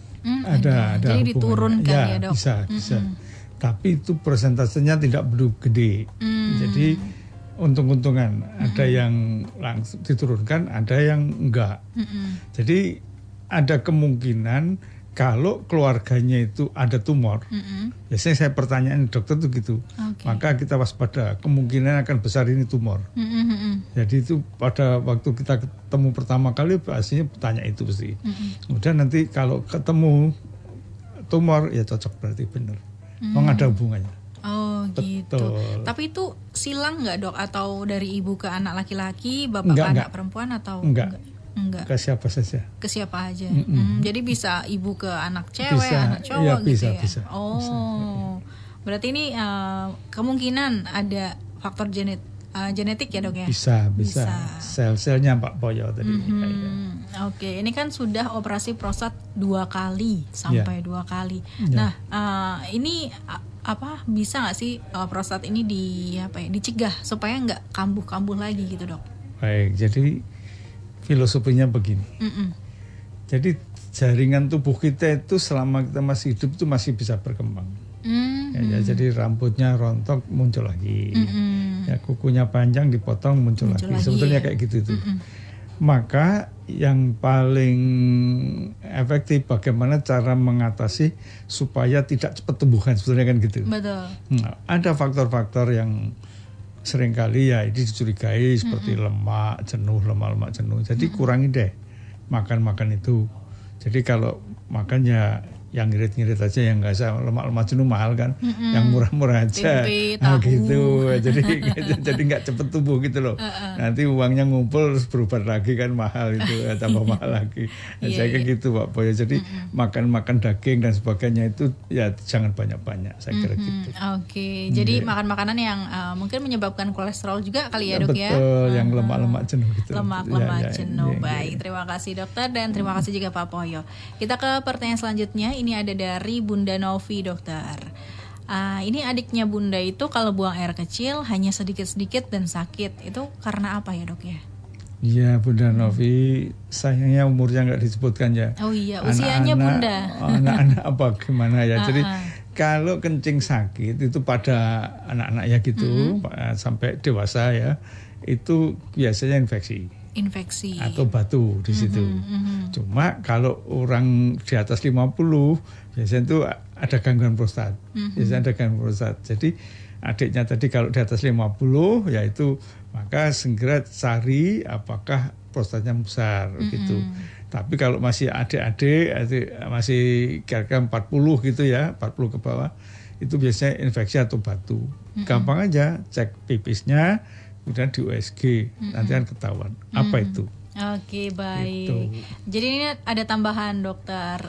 Jadi diturunkan ya dok? Bisa. Tapi itu persentasenya tidak begitu gede. Jadi untung-untungan, ada yang langsung diturunkan, ada yang enggak. Jadi ada kemungkinan kalau keluarganya itu ada tumor, biasanya saya pertanyaan dokter tuh gitu, maka kita waspada, kemungkinan akan besar ini tumor. Jadi itu pada waktu kita ketemu pertama kali pastinya tanya itu pasti. Kemudian nanti kalau ketemu tumor ya cocok, berarti benar, memang ada hubungannya. Oh gitu. Betul. Tapi itu silang nggak dok, atau dari ibu ke anak laki-laki, bapak ke anak perempuan, atau enggak? Ke siapa saja. Ke siapa aja. Jadi bisa ibu ke anak cewek, anak cowok ya, gitu ya. Bisa. Berarti ini kemungkinan ada faktor genetik ya dok ya. Bisa. Sel-selnya Pak Poyo tadi. Oke, ini kan sudah operasi prostat 2 kali sampai 2 kali. Nah, ini bisa nggak sih prostat ini dicegah supaya nggak kambuh-kambuh lagi gitu dok? Baik, jadi filosofinya begini. Jadi jaringan tubuh kita itu selama kita masih hidup itu masih bisa berkembang. Jadi rambutnya rontok muncul lagi, ya kukunya panjang dipotong muncul lagi. Sebetulnya kayak gitu itu. Maka yang paling efektif bagaimana cara mengatasi supaya tidak cepat tumbuhan, sebetulnya kan gitu. Betul. Ada faktor-faktor yang seringkali ya ini dicurigai seperti lemak jenuh. Jadi kurangi deh makan itu. Jadi kalau makan ya yang ngirit-ngirit aja, yang nggak usah lemak jenuh mahal kan, yang murah-murah aja. Tempe, tahu. Gitu. Jadi nggak cepet tumbuh gitu loh. Nanti uangnya ngumpul terus berubah lagi kan, mahal itu, tambah mahal lagi. Saya kayak gitu Pak Boyo. Jadi makan daging dan sebagainya itu ya jangan banyak-banyak. Saya kira gitu. Oke. Jadi makan makanan yang mungkin menyebabkan kolesterol juga kali ya dok ya. Betul, yang lemak-lemak jenuh gitu. Lemak jenuh. Baik, terima kasih dokter, dan terima kasih juga Pak Poyo. Kita ke pertanyaan selanjutnya. Ini ada dari Bunda Novi dokter. Ini adiknya Bunda itu kalau buang air kecil hanya sedikit-sedikit dan sakit. Itu karena apa ya dok ya? Iya Bunda Novi, sayangnya umurnya nggak disebutkan ya. Oh iya, usianya Bunda. Anak-anak apa gimana ya? Jadi kalau kencing sakit itu pada anak-anak ya gitu, sampai dewasa ya, itu biasanya infeksi. infeksi atau batu di situ. Cuma kalau orang di atas 50 biasanya itu ada gangguan prostat. Biasanya ada gangguan prostat. Jadi adiknya tadi kalau di atas 50 yaitu maka segera cari apakah prostatnya besar gitu. Tapi kalau masih adik-adik masih kira-kira 40 gitu ya, 40 ke bawah itu biasanya infeksi atau batu. Gampang aja cek pipisnya, kemudian di USG nanti kan ketahuan apa itu. Oke, baik. Gitu. Jadi ini ada tambahan dokter.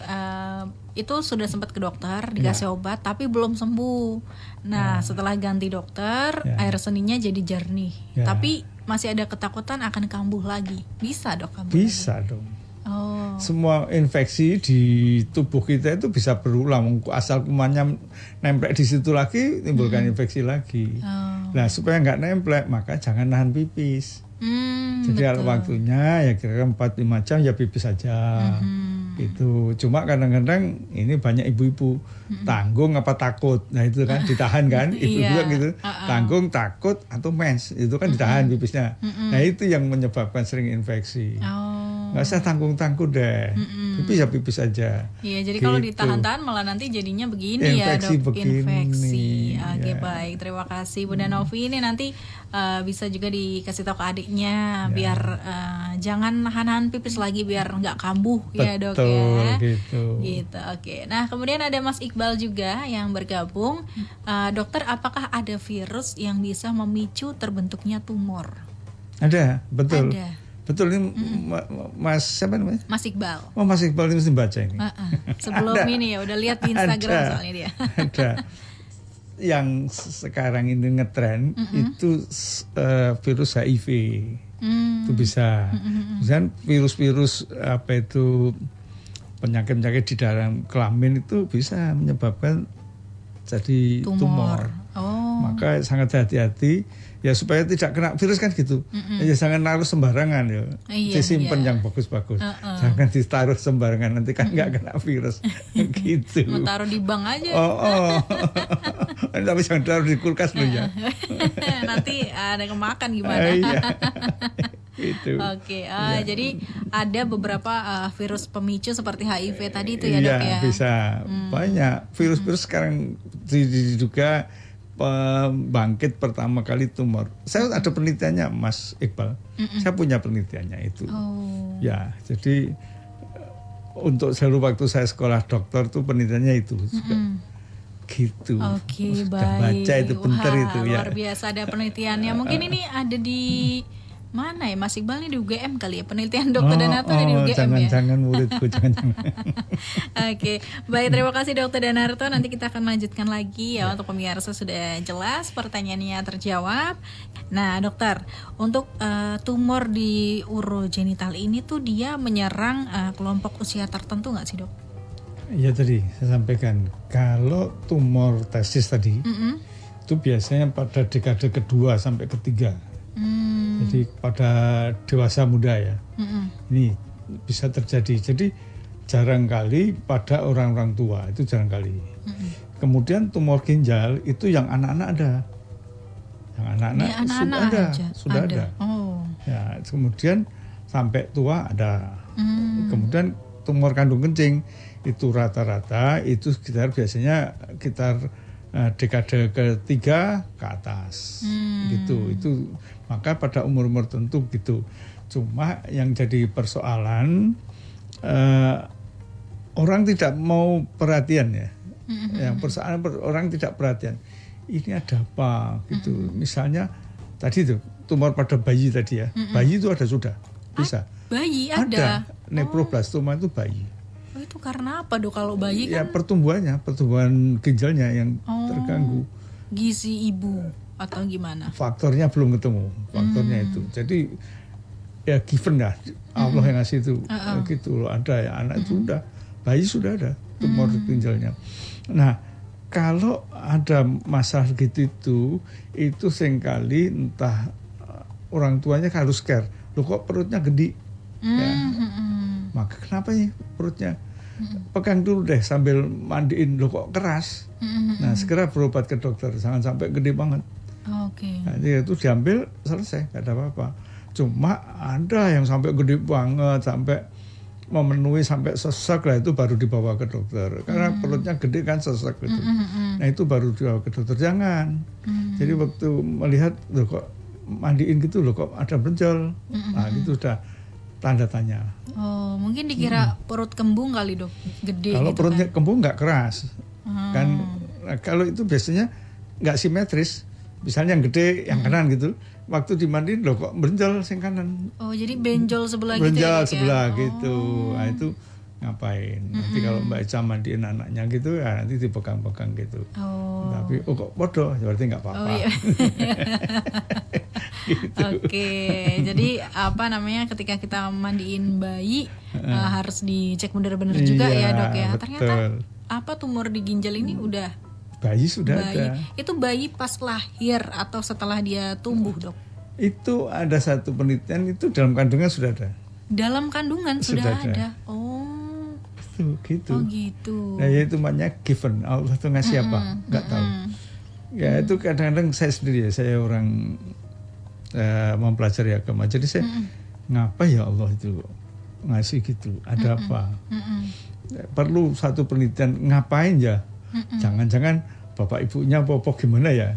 Itu sudah sempat ke dokter dikasih obat tapi belum sembuh. Nah, setelah ganti dokter, air seninya jadi jernih. Tapi masih ada ketakutan akan kambuh lagi. Bisa dok kambuh? Bisa dong. Oh. Semua infeksi di tubuh kita itu bisa berulang. Asal kumannya nempel di situ lagi, timbulkan infeksi lagi. Nah, supaya nggak nempel, maka jangan nahan pipis. Jadi kalau waktunya ya kira-kira 4-5 jam ya pipis saja. Gitu. Cuma kadang-kadang ini banyak ibu-ibu tanggung apa takut. Nah itu kan ditahan kan, ibu juga gitu. Tanggung, takut atau mens, itu kan ditahan pipisnya. Nah itu yang menyebabkan sering infeksi. Nggak usah tanggung-tanggung deh, pipis ya pipis aja. Iya, jadi kalau ditahan-tahan malah nanti jadinya begini infeksi ya dok, infeksi. Oke, ya. baik, terima kasih Bunda Novi. Ini nanti bisa juga dikasih tahu ke adiknya biar jangan nahan pipis lagi biar nggak kambuh. Betul, ya dok ya. Gitu. Oke. Nah kemudian ada Mas Iqbal juga yang bergabung. Dokter, apakah ada virus yang bisa memicu terbentuknya tumor? Ada, betul. Ada. Betul ini Mas siapa namanya? Mas Iqbal. Oh Mas Iqbal ini mesti baca ini. Sebelum ini ya udah lihat di Instagram soalnya dia. Ada. Yang sekarang ini ngetren itu virus HIV. Itu bisa. Kemudian virus-virus apa itu penyakit-penyakit di dalam kelamin itu bisa menyebabkan jadi tumor. Maka sangat hati-hati ya supaya tidak kena virus kan gitu. Ya jangan naruh sembarangan ya. Disimpan yang bagus-bagus. Jangan ditaruh sembarangan nanti kan nggak kena virus. Gitu. Mau taruh di bank aja. Tapi jangan taruh di kulkas loh ya. Nanti ada kemakan gimana? Gitu. Oke, jadi ada beberapa virus pemicu seperti HIV tadi itu ya dok ya? Bisa banyak virus-virus sekarang diduga bangkit pertama kali tumor. Saya ada penelitiannya Mas Iqbal. Saya punya penelitiannya itu. Ya, jadi untuk seluruh waktu saya sekolah dokter tuh penelitiannya itu juga. Gitu. Oke, sudah baik. Baca itu pinter itu ya. Luar biasa ada penelitiannya. Mungkin ini ada di mana ya Mas Iqbal nih di UGM kali ya, penelitian dokter Danarto ada di UGM ya. Jangan muridku jangan. Oke, baik, terima kasih Dokter Danarto. Nanti kita akan lanjutkan lagi ya. Untuk pemirsa sudah jelas pertanyaannya terjawab. Nah dokter, untuk tumor di urogenital ini tuh dia menyerang kelompok usia tertentu nggak sih dok? Ya tadi saya sampaikan kalau tumor testis tadi itu biasanya pada dekade kedua sampai ketiga. Jadi pada dewasa muda ya, ini bisa terjadi. Jadi jarang kali pada orang-orang tua, itu jarang kali. Kemudian tumor ginjal itu yang anak-anak ada, yang anak-anak sudah ada. Ya, kemudian sampai tua ada. Kemudian tumor kandung kencing itu rata-rata itu biasanya sekitar dekade ketiga ke atas, gitu. Itu maka pada umur-umur tertentu gitu. Cuma yang jadi persoalan orang tidak mau perhatian ya. Yang persoalan orang tidak perhatian. Ini ada apa gitu. Misalnya tadi tuh tumor pada bayi tadi ya. Bayi itu ada sudah bisa. Bayi ada. Nephroblastoma itu bayi. Itu karena apa dok kalau bayi ya, kan? Pertumbuhan ginjalnya yang terganggu. Gizi ibu atau gimana? Faktornya belum ketemu. Faktornya itu. Jadi ya given lah Allah yang ngasih itu. Gitu loh, ada ya anak itu udah, bayi sudah ada tumor ginjalnya. Nah, kalau ada masalah gitu itu seringkali entah orang tuanya harus care. Loh kok perutnya gede? Ya. Maka kenapa ya perutnya? Pegang dulu deh sambil mandiin, loh kok keras. Nah segera berobat ke dokter, jangan sampai gede banget. Nah, itu diambil selesai, gak ada apa-apa. Cuma ada yang sampai gede banget, sampai memenuhi sampai sesek lah, itu baru dibawa ke dokter. Karena perutnya gede kan, sesek gitu. Nah itu baru dibawa ke dokter. Jangan. Jadi waktu melihat loh kok mandiin gitu loh kok ada benjol. Nah itu sudah tanda tanya. Oh, mungkin dikira perut kembung kali dok, gede. Kalau gitu perutnya kan? kembung nggak keras. Kan kalau itu biasanya nggak simetris. Misalnya yang gede yang kanan gitu, waktu dimandiin loh kok benjol sing kanan. Oh, jadi benjol sebelah gitu ya, Benjol Dok, sebelah ya? gitu. Nah itu ngapain? Nanti kalau Mbak Ica mandiin anaknya gitu ya nanti dipegang-pegang gitu. Oh. Tapi kok bodoh, berarti nggak apa-apa. Oh, iya. Gitu. Oke, jadi apa namanya ketika kita mandiin bayi harus dicek bener-bener juga ya dok ya. Betul. Ternyata apa tumor di ginjal ini udah Bayi sudah bayi. ada. Itu bayi pas lahir atau setelah dia tumbuh dok? Itu ada satu penelitian itu dalam kandungan sudah ada. Dalam kandungan sudah Sudah ada. ada. Oh. Itu gitu. Oh gitu. Nah ya itu namanya given. Allah tuh ngasih apa? Nggak tahu. Ya itu kadang-kadang saya sendiri ya, saya orang mempelajari agama. Jadi saya ngapa ya Allah itu ngasih gitu? Ada apa? Perlu satu penelitian, ngapain ya? Jangan-jangan bapak ibunya apa gimana ya?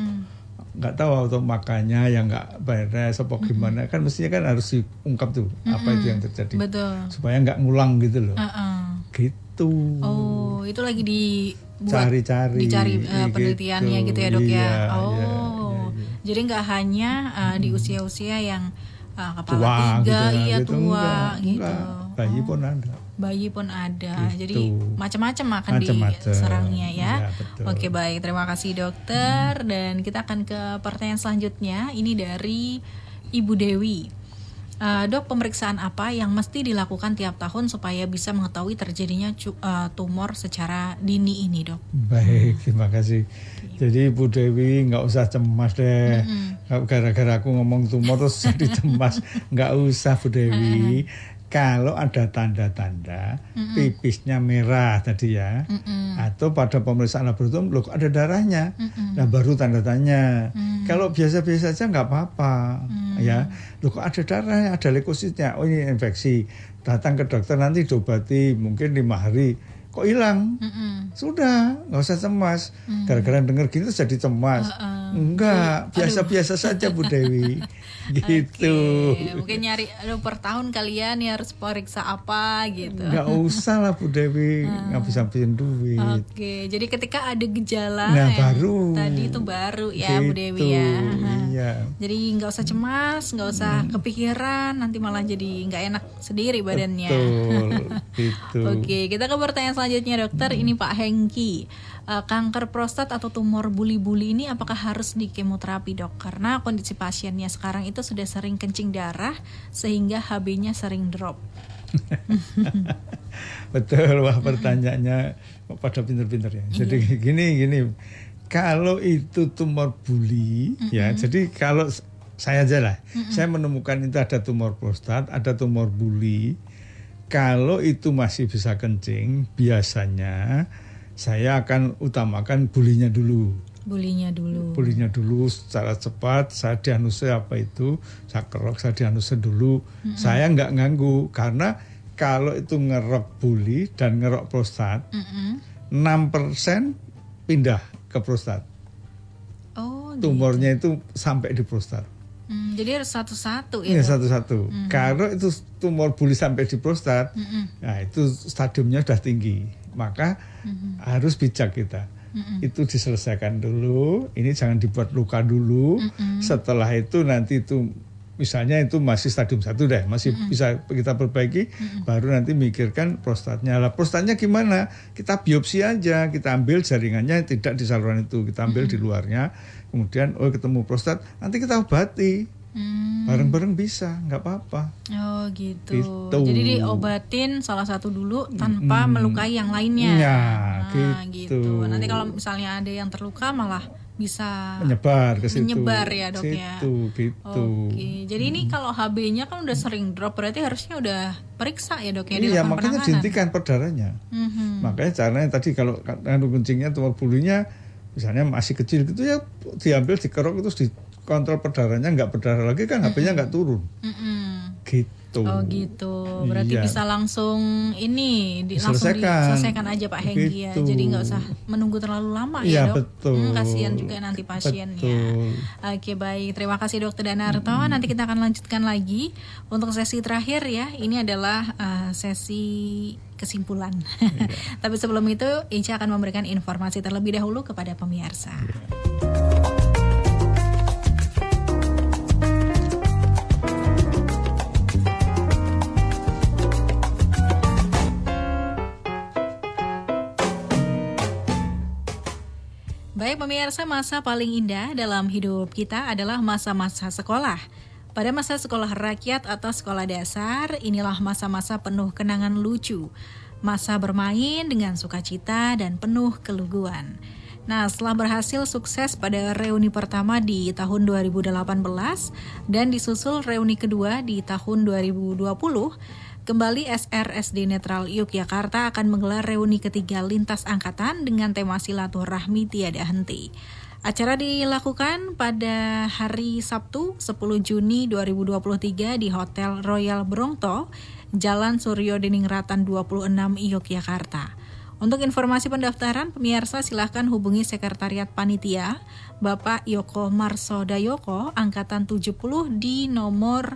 Nggak tahu atau makanya yang nggak beres apa gimana, kan mestinya kan harus diungkap tuh apa itu yang terjadi. Betul. Supaya nggak ngulang gitu loh. Gitu. Oh, itu lagi dibuat, Cari-cari, dicari gitu. penelitiannya gitu ya dok ya. Iya, Oh, iya. jadi nggak hanya di usia-usia yang kepala Tua tiga, gitu, iya gitu. tua Enggak, gitu. enggak. Bayi pun ada. Bayi pun ada, Gitu. jadi macam-macam akan Macam-macam. diserangnya ya. Iya, betul. Oke baik, terima kasih dokter. Dan kita akan ke pertanyaan selanjutnya. Ini dari Ibu Dewi. Dok, pemeriksaan apa yang mesti dilakukan tiap tahun supaya bisa mengetahui terjadinya tumor secara dini ini, dok? Baik, terima kasih. Jadi Bu Dewi nggak usah cemas deh. Gara-gara aku ngomong tumor terus jadi cemas. Nggak usah Bu Dewi. Kalau ada tanda-tanda pipisnya merah tadi ya, atau pada pemeriksaan laboratorium loh ada darahnya, nah baru tanda tanya. Kalau biasa-biasa saja nggak apa-apa, ya. Loh kok ada darahnya, ada leukositnya, oh ini infeksi. Datang ke dokter nanti diobati mungkin 5 hari, kok hilang? Sudah, nggak usah cemas. Gara-gara denger gitu jadi cemas. Enggak, biasa-biasa saja Bu Dewi. Gitu. Oke, mungkin nyari per tahun kalian ya harus periksa apa gitu. Nggak usah lah Bu Dewi, ngabis-ngabisin duit. Oke, jadi ketika ada gejala Nah, yang baru. tadi itu baru ya Bu Dewi ya. Iya. Jadi nggak usah cemas, nggak usah kepikiran, nanti malah jadi nggak enak sendiri badannya. Betul. Gitu. Oke, kita ke pertanyaan selanjutnya dokter. Ini Pak Hengki. Kanker prostat atau tumor buli-buli ini apakah harus di kemoterapi dok? Karena kondisi pasiennya sekarang itu sudah sering kencing darah sehingga HB-nya sering drop. Betul, wah pertanyaannya pada pinter-pinter ya. Jadi gini, kalau itu tumor buli, ya, jadi kalau saya aja lah, saya menemukan itu ada tumor prostat, ada tumor buli. Kalau itu masih bisa kencing, biasanya saya akan utamakan bulinya dulu. Bulinya dulu secara cepat, saya diagnosa apa itu, saya kerok, saya diagnosa dulu. Saya nggak ganggu, karena kalau itu ngerok buli dan ngerok prostat, 6% pindah ke prostat. Oh, tumornya itu sampai di prostat. Jadi harus satu-satu ya? Iya, satu-satu. Kalau itu tumor buli sampai di prostat, nah itu stadiumnya sudah tinggi. Maka harus bijak kita. Itu diselesaikan dulu, ini jangan dibuat luka dulu. Setelah itu nanti itu misalnya itu masih stadium 1 deh, masih bisa kita perbaiki, baru nanti mikirkan prostatnya. Lah prostatnya gimana? Kita biopsi aja, kita ambil jaringannya tidak di saluran itu, kita ambil di luarnya. Kemudian ketemu prostat, nanti kita obati. Bareng-bareng bisa, nggak apa-apa. Oh gitu. Jadi diobatin salah satu dulu tanpa melukai yang lainnya. Ya, gitu. Nanti kalau misalnya ada yang terluka malah bisa menyebar ke situ. Menyebar ya dok ya. Gitu. Oke. Jadi ini kalau HB-nya kan udah sering drop, berarti harusnya udah periksa ya dok ya. Iya, makanya dihentikan perdaranya. Makanya caranya tadi kalau kandung kencingnya tumor bulunya misalnya masih kecil gitu ya, diambil dikerok terus kontrol perdarahannya nggak berdarah lagi kan HP-nya nggak turun. Gitu. Oh gitu, berarti bisa langsung langsung diselesaikan aja Pak Hengki ya. Jadi nggak usah menunggu terlalu lama ya Dok. Betul. Kasihan juga nanti pasiennya. Betul. Oke baik, terima kasih Dokter Danarto. Nanti kita akan lanjutkan lagi untuk sesi terakhir ya. Ini adalah sesi kesimpulan. Tapi sebelum itu Ica akan memberikan informasi terlebih dahulu kepada pemirsa. Baik pemirsa, masa paling indah dalam hidup kita adalah masa-masa sekolah. Pada masa sekolah rakyat atau sekolah dasar, inilah masa-masa penuh kenangan lucu. Masa bermain dengan sukacita dan penuh keluguan. Nah, setelah berhasil sukses pada reuni pertama di tahun 2018 dan disusul reuni kedua di tahun 2020, kembali SRSD Netral Yogyakarta akan menggelar reuni ketiga lintas angkatan dengan tema silaturahmi tiada henti. Acara dilakukan pada hari Sabtu 10 Juni 2023 di Hotel Royal Brongto, Jalan Suryo Diningratan 26 Yogyakarta. Untuk informasi pendaftaran, pemirsa silahkan hubungi Sekretariat Panitia Bapak Yoko Marsodayoko Angkatan 70 di nomor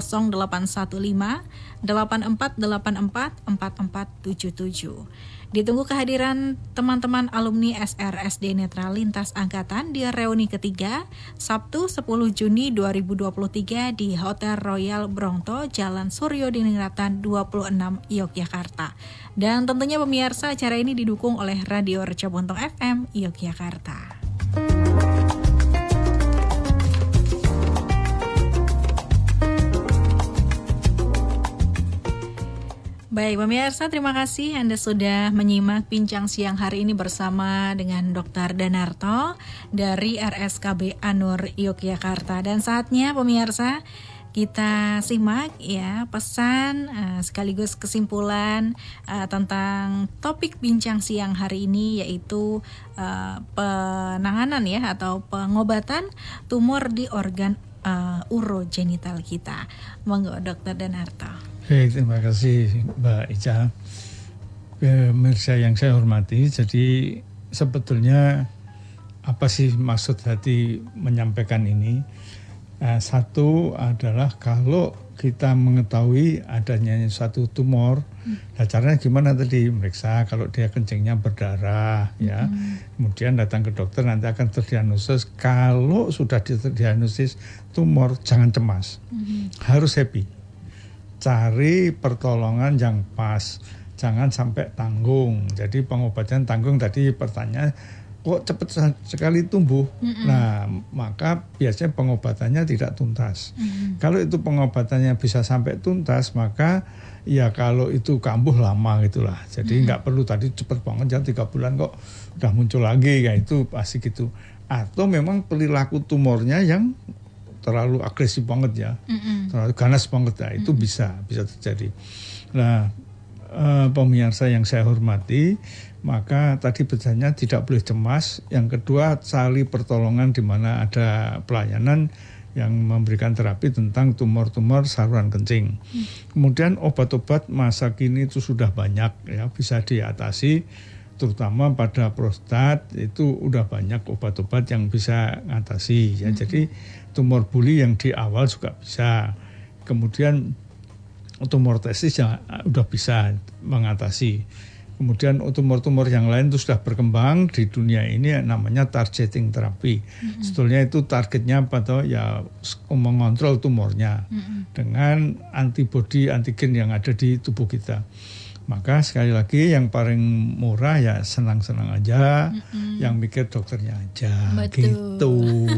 0815 8484 4477. Ditunggu kehadiran teman-teman alumni SRSD Netral Lintas Angkatan di reuni ketiga Sabtu 10 Juni 2023 di Hotel Royal Brongto, Jalan Suryo Diningratan 26 Yogyakarta. Dan tentunya pemirsa, acara ini didukung oleh Radio Reca Bontong FM Yogyakarta. Baik pemirsa, terima kasih Anda sudah menyimak bincang siang hari ini bersama dengan Dr. Danarto dari RSKB Anur Yogyakarta. Dan saatnya pemirsa, kita simak ya pesan sekaligus kesimpulan tentang topik bincang siang hari ini, yaitu penanganan ya atau pengobatan tumor di organ urogenital kita. Monggo Dr. Danarto. Baik, terima kasih Mbak Ica. Pemirsa yang saya hormati, jadi sebetulnya apa sih maksud hati menyampaikan ini? Satu adalah kalau kita mengetahui adanya satu tumor, caranya gimana tadi? Meriksa kalau dia kencingnya berdarah, ya. Kemudian datang ke dokter, nanti akan terdiagnosis. Kalau sudah terdiagnosis tumor, jangan cemas, harus happy. Cari pertolongan yang pas, jangan sampai tanggung. Jadi pengobatan tanggung tadi pertanyaan, kok cepat sekali tumbuh? Nah, maka biasanya pengobatannya tidak tuntas. Kalau itu pengobatannya bisa sampai tuntas, maka ya kalau itu kambuh lama gitulah. Jadi nggak perlu tadi cepat banget, ya 3 bulan kok udah muncul lagi, ya itu pasti gitu. Atau memang perilaku tumornya yang terlalu agresif banget ya, terlalu ganas banget ya, itu bisa terjadi. Nah, pemirsa yang saya hormati, maka tadi pesannya tidak boleh cemas. Yang kedua, cari pertolongan di mana ada pelayanan yang memberikan terapi tentang tumor-tumor saluran kencing. Kemudian obat-obat masa kini itu sudah banyak ya, bisa diatasi. Terutama pada prostat itu udah banyak obat-obat yang bisa mengatasi ya. Jadi tumor buli yang di awal juga bisa. Kemudian tumor testis ya udah bisa mengatasi. Kemudian tumor-tumor yang lain itu sudah berkembang di dunia ini, namanya targeting terapi. Sebetulnya itu targetnya apa toh? Ya mengontrol tumornya dengan antibodi antigen yang ada di tubuh kita. Maka sekali lagi yang paling murah ya senang-senang aja, yang mikir dokternya aja. Betul. Gitu.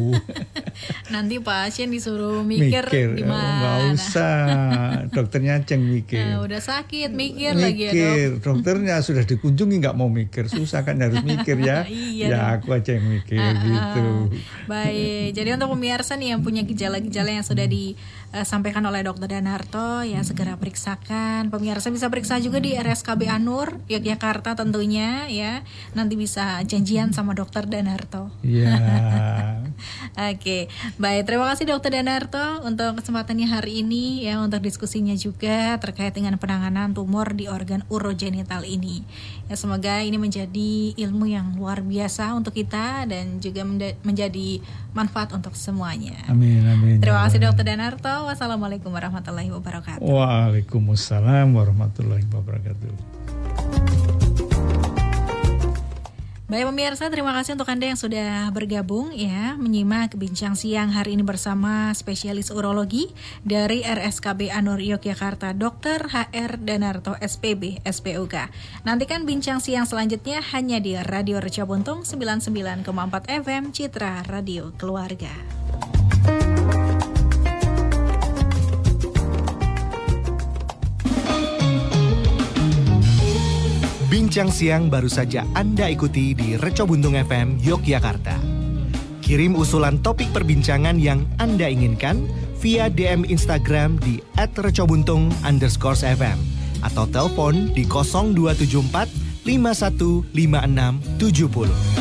Nanti pasien disuruh mikir gimana? Nggak usah, dokternya aja yang mikir. Nah, udah sakit mikir lagi ya Dok. Dokternya sudah dikunjungi nggak mau mikir, susah kan harus mikir ya. Iya, ya aku aja yang mikir gitu. Baik, jadi untuk pemirsa nih yang punya gejala-gejala yang sudah disampaikan oleh Dr. Danarto, ya segera periksakan. Pemirsa bisa periksa juga di RSKB Anur Yogyakarta tentunya ya. Nanti bisa janjian sama Dokter Danarto. Iya. Oke, baik. Terima kasih Dokter Danarto untuk kesempatannya hari ini ya, untuk diskusinya juga terkait dengan penanganan tumor di organ urogenital ini. Ya, semoga ini menjadi ilmu yang luar biasa untuk kita dan juga menjadi manfaat untuk semuanya. Amin, amin. Terima kasih Dokter Danarto. Wassalamualaikum warahmatullahi wabarakatuh. Waalaikumsalam warahmatullahi wabarakatuh. Baik pemirsa, terima kasih untuk Anda yang sudah bergabung ya, menyimak Bincang Siang hari ini bersama spesialis urologi dari RSKB Anur Yogyakarta, Dr. HR Danarto SPB SPUK. Nantikan Bincang Siang selanjutnya hanya di Radio Reca Buntung 99,4 FM Citra Radio Keluarga. Bincang Siang baru saja Anda ikuti di Reca Buntung FM Yogyakarta. Kirim usulan topik perbincangan yang Anda inginkan via DM Instagram di @recobuntung_FM atau telepon di 0274 515670.